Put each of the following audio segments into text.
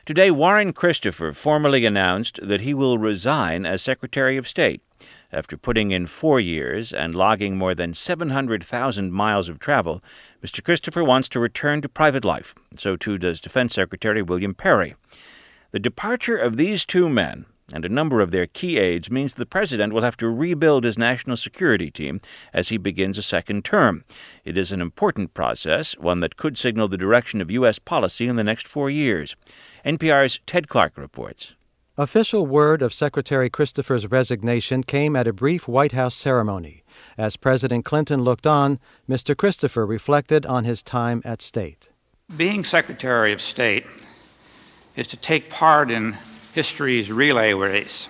Today, Warren Christopher formally announced that he will resign as Secretary of State. After putting in 4 years and logging more than 700,000 miles of travel, Mr. Christopher wants to return to private life. So too does Defense Secretary William Perry. The departure of these two men and a number of their key aides means the president will have to rebuild his national security team as he begins a second term. It is an important process, one that could signal the direction of U.S. policy in the next 4 years. NPR's Ted Clark reports. Official word of Secretary Christopher's resignation came at a brief White House ceremony. As President Clinton looked on, Mr. Christopher reflected on his time at State. Being Secretary of State is to take part in history's relay race.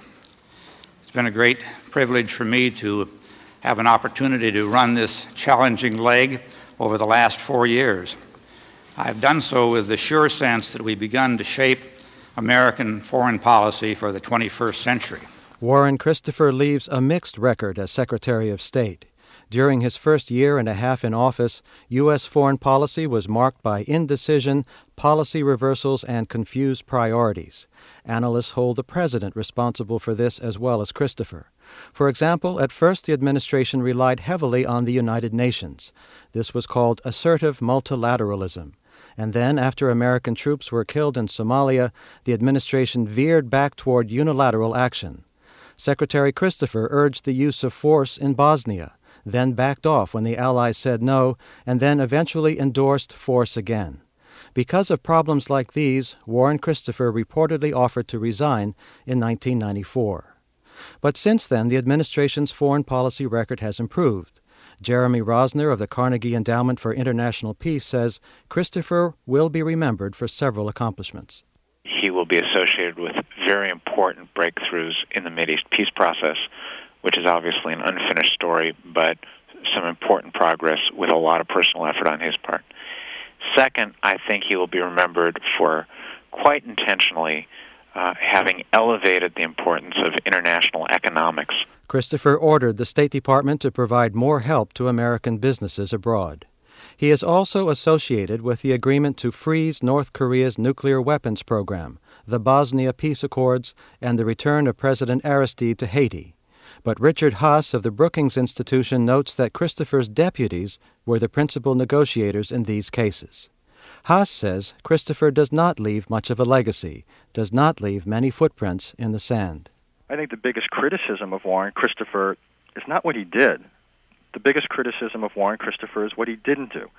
It's been a great privilege for me to have an opportunity to run this challenging leg over the last 4 years. I've done so with the sure sense that we've begun to shape American foreign policy for the 21st century. Warren Christopher leaves a mixed record as Secretary of State. During his first year and a half in office, U.S. foreign policy was marked by indecision, policy reversals, and confused priorities. Analysts hold the president responsible for this as well as Christopher. For example, at first the administration relied heavily on the United Nations. This was called assertive multilateralism. And then, after American troops were killed in Somalia, the administration veered back toward unilateral action. Secretary Christopher urged the use of force in Bosnia, then backed off when the Allies said no, and then eventually endorsed force again. Because of problems like these, Warren Christopher reportedly offered to resign in 1994. But since then, the administration's foreign policy record has improved. Jeremy Rosner of the Carnegie Endowment for International Peace says Christopher will be remembered for several accomplishments. He will be associated with very important breakthroughs in the Mideast peace process, which is obviously an unfinished story, but some important progress with a lot of personal effort on his part. Second, I think he will be remembered for quite intentionally having elevated the importance of international economics. Christopher ordered the State Department to provide more help to American businesses abroad. He is also associated with the agreement to freeze North Korea's nuclear weapons program, the Bosnia Peace Accords, and the return of President Aristide to Haiti. But Richard Haass of the Brookings Institution notes that Christopher's deputies were the principal negotiators in these cases. Haass says Christopher does not leave much of a legacy, does not leave many footprints in the sand. I think the biggest criticism of Warren Christopher is not what he did. The biggest criticism of Warren Christopher is what he didn't do.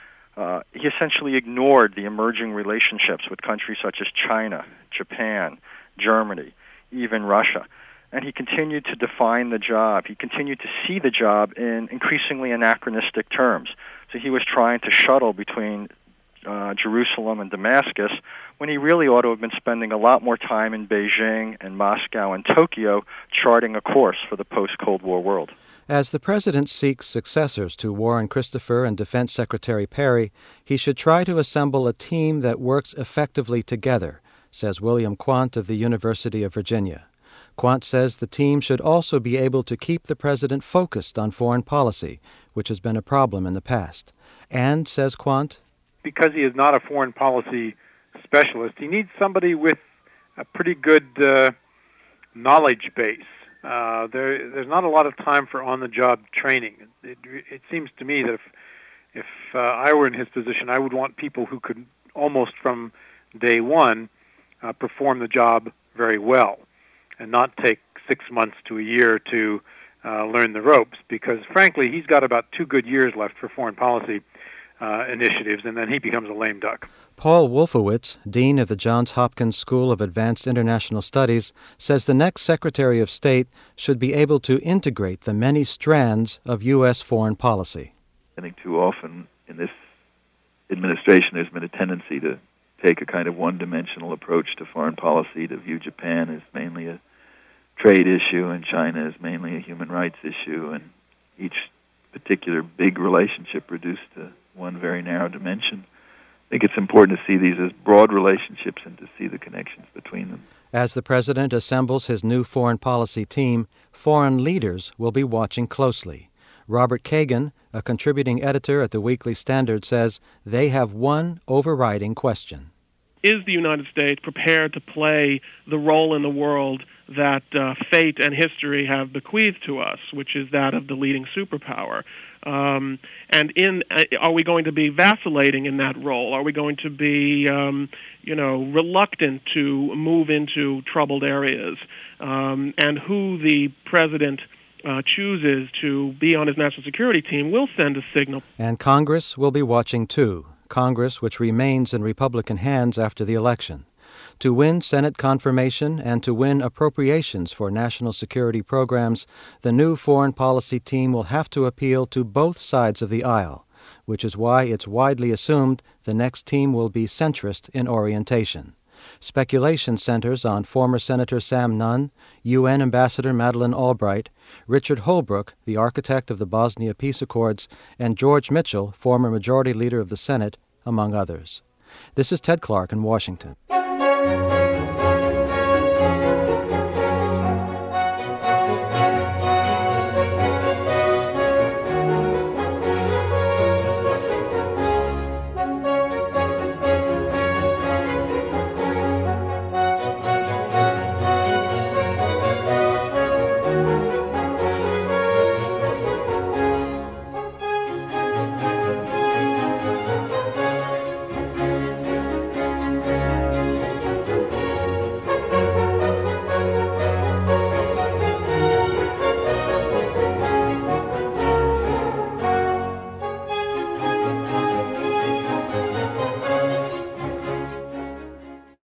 He essentially ignored the emerging relationships with countries such as China, Japan, Germany, even Russia. And he continued to define the job. He continued to see the job in increasingly anachronistic terms. So he was trying to shuttle between Jerusalem and Damascus when he really ought to have been spending a lot more time in Beijing and Moscow and Tokyo charting a course for the post-Cold War world. As the president seeks successors to Warren Christopher and Defense Secretary Perry, he should try to assemble a team that works effectively together, says William Quandt of the University of Virginia. Quandt says the team should also be able to keep the president focused on foreign policy, which has been a problem in the past. And, says Quandt, because he is not a foreign policy specialist, he needs somebody with a pretty good knowledge base. There's not a lot of time for on-the-job training. It seems to me that if I were in his position, I would want people who could almost from day one perform the job very well and not take 6 months to a year to learn the ropes, because frankly, he's got about 2 good years left for foreign policy initiatives, and then he becomes a lame duck. Paul Wolfowitz, dean of the Johns Hopkins School of Advanced International Studies, says the next Secretary of State should be able to integrate the many strands of U.S. foreign policy. I think too often in this administration there's been a tendency to take a kind of one-dimensional approach to foreign policy, to view Japan as mainly a trade issue and China as mainly a human rights issue, and each particular big relationship reduced to one very narrow dimension. I think it's important to see these as broad relationships and to see the connections between them. As the president assembles his new foreign policy team, foreign leaders will be watching closely. Robert Kagan, a contributing editor at the Weekly Standard, says they have one overriding question. is the United States prepared to play the role in the world that fate and history have bequeathed to us, which is that of the leading superpower? Are we going to be vacillating in that role? Are we going to be, reluctant to move into troubled areas? And who the president chooses to be on his national security team will send a signal. And Congress will be watching too. Congress, which remains in Republican hands after the election. To win Senate confirmation and to win appropriations for national security programs, the new foreign policy team will have to appeal to both sides of the aisle, which is why it's widely assumed the next team will be centrist in orientation. Speculation centers on former Senator Sam Nunn, UN Ambassador Madeleine Albright, Richard Holbrooke, the architect of the Bosnia Peace Accords, and George Mitchell, former Majority Leader of the Senate, among others. This is Ted Clark in Washington.